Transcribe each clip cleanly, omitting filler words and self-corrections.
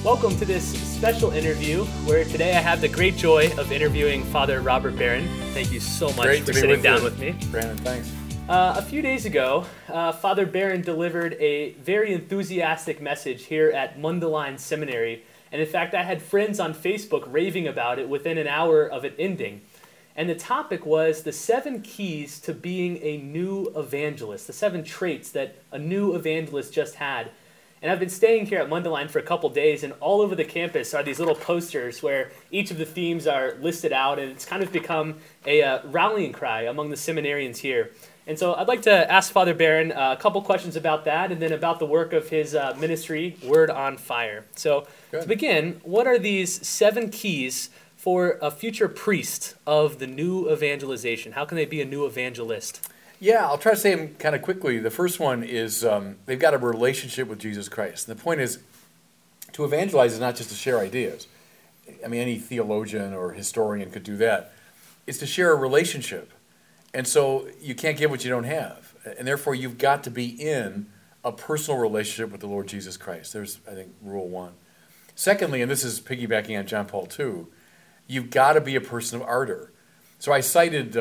Welcome to this special interview where today I have the great joy of interviewing Father Robert Barron. Thank you so much for sitting down with me. Brandon, thanks. A few days ago, Father Barron delivered a very enthusiastic message here at Mundelein Seminary. And in fact, I had friends on Facebook raving about it within an hour of it ending. And the topic was the 7 keys to being a new evangelist, the 7 traits that a new evangelist just had. And I've been staying here at Mundelein for a couple days, and all over the campus are these little posters where each of the themes are listed out, and it's kind of become a rallying cry among the seminarians here. And so I'd like to ask Father Barron a couple questions about that, and then about the work of his ministry, Word on Fire. So to begin, what are these 7 keys for a future priest of the new evangelization? How can they be a new evangelist? Yeah, I'll try to say them kind of quickly. The first one is they've got a relationship with Jesus Christ. And the point is, to evangelize is not just to share ideas. I mean, any theologian or historian could do that. It's to share a relationship. And so you can't give what you don't have. And therefore, you've got to be in a personal relationship with the Lord Jesus Christ. There's, I think, rule 1. Secondly, and this is piggybacking on John Paul II, you've got to be a person of ardor. So I cited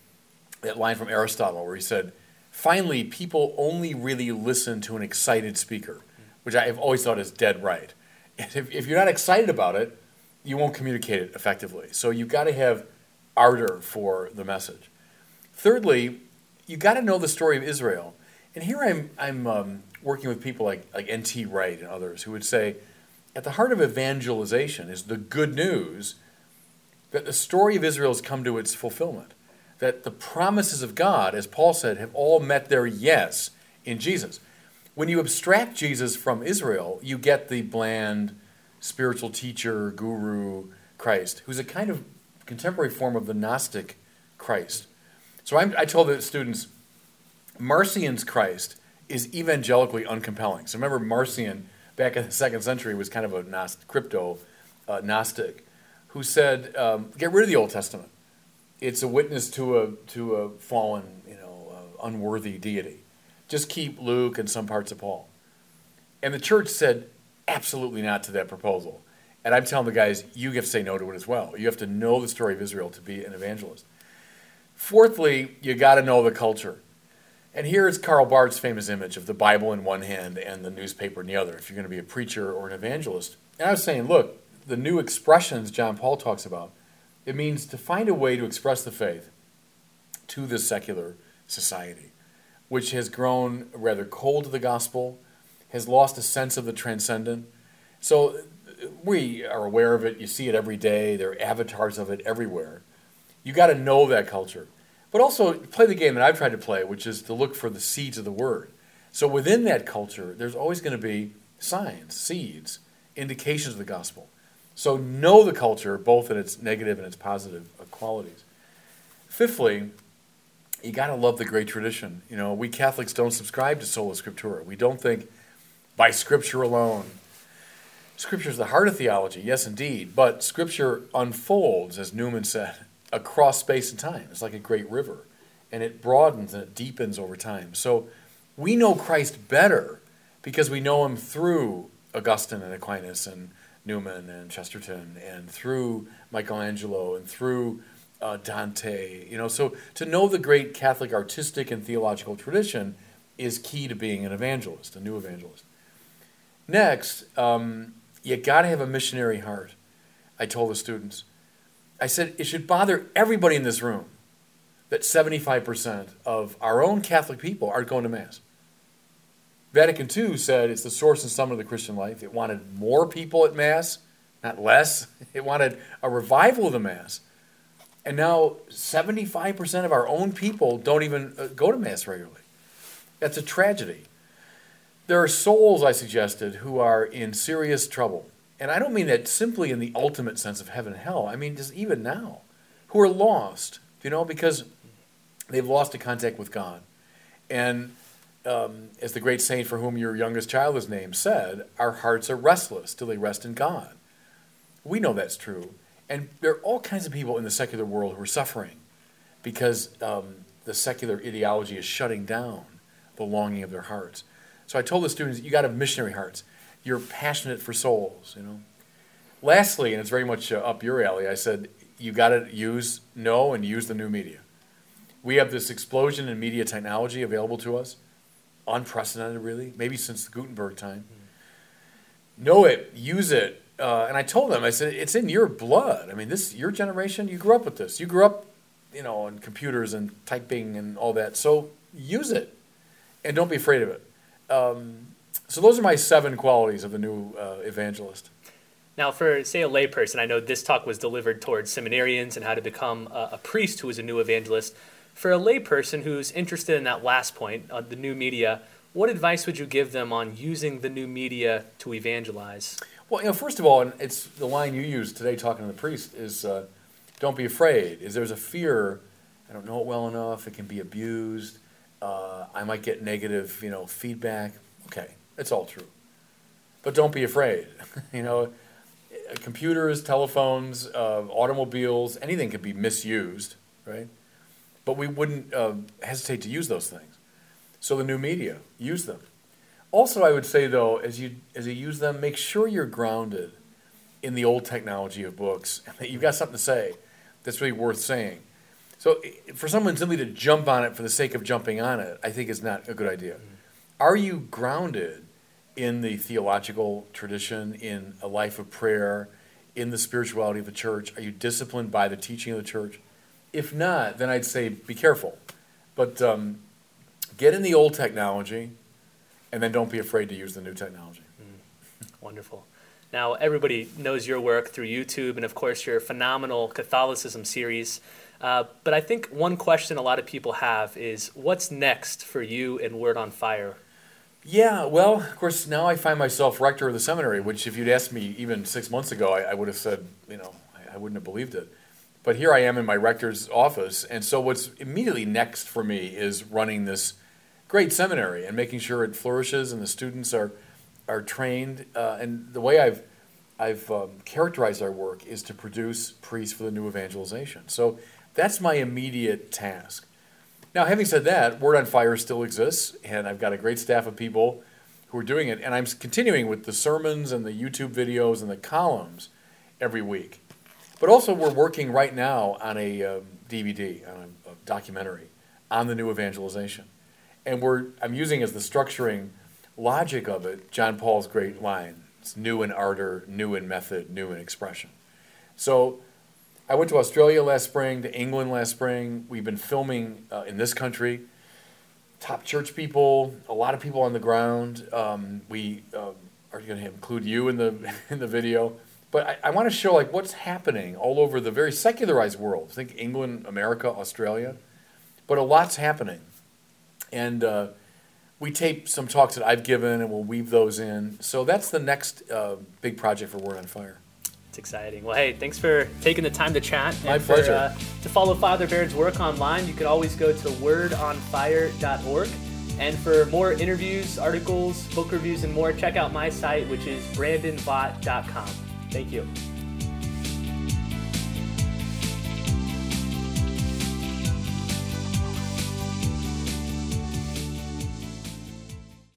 that line from Aristotle where he said, finally, people only really listen to an excited speaker, which I've always thought is dead right. And if you're not excited about it, you won't communicate it effectively. So you've got to have ardor for the message. Thirdly, you've got to know the story of Israel. And here I'm working with people like N.T. Wright and others who would say, at the heart of evangelization is the good news that the story of Israel has come to its fulfillment. That the promises of God, as Paul said, have all met their yes in Jesus. When you abstract Jesus from Israel, you get the bland spiritual teacher, guru Christ, who's a kind of contemporary form of the Gnostic Christ. So I told the students, Marcion's Christ is evangelically uncompelling. So remember, Marcion, back in the 2nd century, was kind of a crypto Gnostic, who said, get rid of the Old Testament. It's a witness to a fallen, unworthy deity. Just keep Luke and some parts of Paul. And the church said absolutely not to that proposal. And I'm telling the guys, you have to say no to it as well. You have to know the story of Israel to be an evangelist. Fourthly, you got to know the culture. And here is Karl Barth's famous image of the Bible in one hand and the newspaper in the other, if you're going to be a preacher or an evangelist. And I was saying, look, the new expressions John Paul talks about, it means to find a way to express the faith to this secular society, which has grown rather cold to the gospel, has lost a sense of the transcendent. So we are aware of it. You see it every day. There are avatars of it everywhere. You got to know that culture. But also play the game that I've tried to play, which is to look for the seeds of the word. So within that culture, there's always going to be signs, seeds, indications of the gospel. So know the culture, both in its negative and its positive qualities. Fifthly, you got to love the great tradition. We Catholics don't subscribe to sola scriptura. We don't think by Scripture alone. Scripture is the heart of theology, yes, indeed. But Scripture unfolds, as Newman said, across space and time. It's like a great river. And it broadens and it deepens over time. So we know Christ better because we know him through Augustine and Aquinas and Newman and Chesterton, and through Michelangelo, and through Dante. So to know the great Catholic artistic and theological tradition is key to being an evangelist, a new evangelist. Next, you got to have a missionary heart. I told the students, I said, it should bother everybody in this room that 75% of our own Catholic people aren't going to Mass. Vatican II said it's the source and summit of the Christian life. It wanted more people at Mass, not less. It wanted a revival of the Mass. And now 75% of our own people don't even go to Mass regularly. That's a tragedy. There are souls, I suggested, who are in serious trouble. And I don't mean that simply in the ultimate sense of heaven and hell. I mean just even now, who are lost, because they've lost a contact with God. And as the great saint for whom your youngest child is named said, our hearts are restless till they rest in God. We know that's true. And there are all kinds of people in the secular world who are suffering because the secular ideology is shutting down the longing of their hearts. So I told the students, you got to have missionary hearts. you're passionate for souls, you know. Lastly, and it's very much up your alley, I said you got to know and use the new media. We have this explosion in media technology available to us, unprecedented really, maybe since the Gutenberg time. Know it, use it, and I told them, I said, it's in your blood. I mean, your generation, you grew up with this. You grew up, you know, on computers and typing and all that. So use it, and don't be afraid of it. So those are my 7 qualities of the new evangelist. Now, for, say, a layperson, I know this talk was delivered towards seminarians and how to become a priest who is a new evangelist. For a layperson who's interested in that last point, the new media, what advice would you give them on using the new media to evangelize? Well, you know, first of all, and it's the line you used today talking to the priest, is don't be afraid. There's a fear, I don't know it well enough, it can be abused, I might get negative, you know, feedback. Okay, it's all true. But don't be afraid. You know, computers, telephones, automobiles, anything could be misused, right? But we wouldn't hesitate to use those things. So the new media, use them. Also, I would say, though, as you use them, make sure you're grounded in the old technology of books, and that you've got something to say that's really worth saying. So for someone simply to jump on it for the sake of jumping on it, I think is not a good idea. Are you grounded in the theological tradition, in a life of prayer, in the spirituality of the church? Are you disciplined by the teaching of the church? If not, then I'd say be careful. But get in the old technology, and then don't be afraid to use the new technology. Wonderful. Now, everybody knows your work through YouTube and, of course, your phenomenal Catholicism series. But I think one question a lot of people have is, what's next for you and Word on Fire? Yeah, well, of course, now I find myself rector of the seminary, which if you'd asked me even 6 months ago, I would have said, you know, I wouldn't have believed it. But here I am in my rector's office, and so what's immediately next for me is running this great seminary and making sure it flourishes and the students are trained. And the way I've characterized our work is to produce priests for the new evangelization. So that's my immediate task. Now, having said that, Word on Fire still exists, and I've got a great staff of people who are doing it, and I'm continuing with the sermons and the YouTube videos and the columns every week. But also we're working right now on a DVD, on a documentary on the new evangelization. And I'm using as the structuring logic of it John Paul's great line. It's new in ardor, new in method, new in expression. So I went to Australia last spring, to England last spring. We've been filming in this country. Top church people, a lot of people on the ground. We are going to include you in the video. But I want to show like what's happening all over the very secularized world. Think England, America, Australia. But a lot's happening. And we tape some talks that I've given, and we'll weave those in. So that's the next big project for Word on Fire. It's exciting. Well, hey, thanks for taking the time to chat. My pleasure. To follow Father Baird's work online, you can always go to wordonfire.org. And for more interviews, articles, book reviews, and more, check out my site, which is brandonvott.com. Thank you.